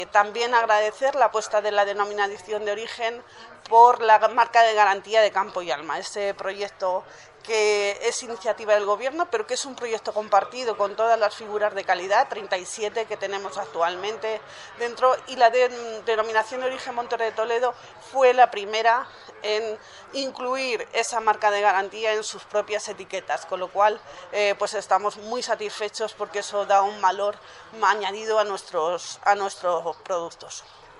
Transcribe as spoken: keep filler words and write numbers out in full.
También agradecer la apuesta de la denominación de origen por la marca de garantía de Campo y Alma, este proyecto que es iniciativa del Gobierno, pero que es un proyecto compartido con todas las figuras de calidad, treinta y siete que tenemos actualmente dentro, y la de, denominación de origen Monterrey de Toledo fue la primera en incluir esa marca de garantía en sus propias etiquetas, con lo cual eh, pues estamos muy satisfechos porque eso da un valor añadido a nuestros, a nuestros productos.